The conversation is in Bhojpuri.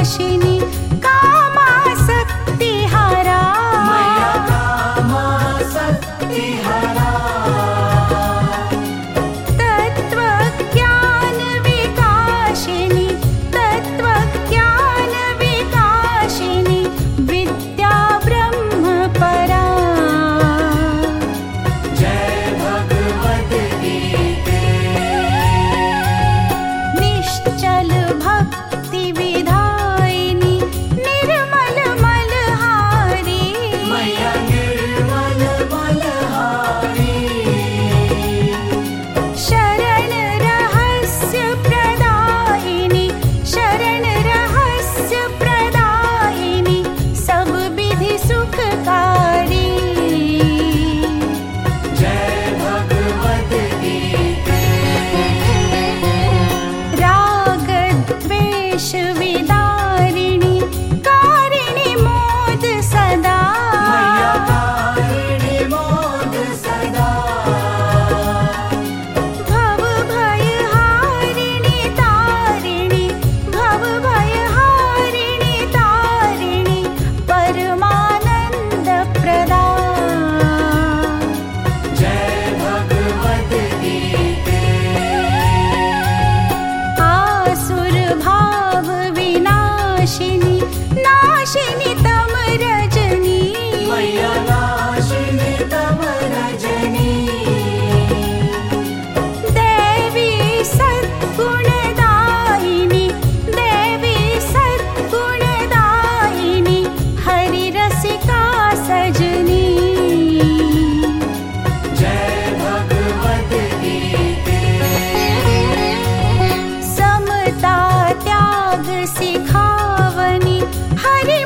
विनाशिनी कामासक्ति हरा मैया कामासक्ति हरा तत्त्वज्ञान विकासिनी तत्त्वज्ञान विकासिनी विद्या ब्रह्म परा जय भगवद गीते निश्चल भक्ति विधायिनी निर्मल मलहारी मैया निर्मल मलहारी शरण रहस्य प्रदायिनी सब विधि सुखकारी जय भगवद गीते राग द्वेष विदारिणी कारिणी मोद सदा मैया कारिणी मोद सदा भव भय हारिणी तारिणी परमानंद प्रदा जय भगवद गीते आसुर भाव विनाशिनी नाशिनी तम रजनी मैया नाशिनी तम रजनी देवी सद्गुणदायिनी हरि रसिका सजनी जय भगवद गीते समता त्याग सिखावनी हरि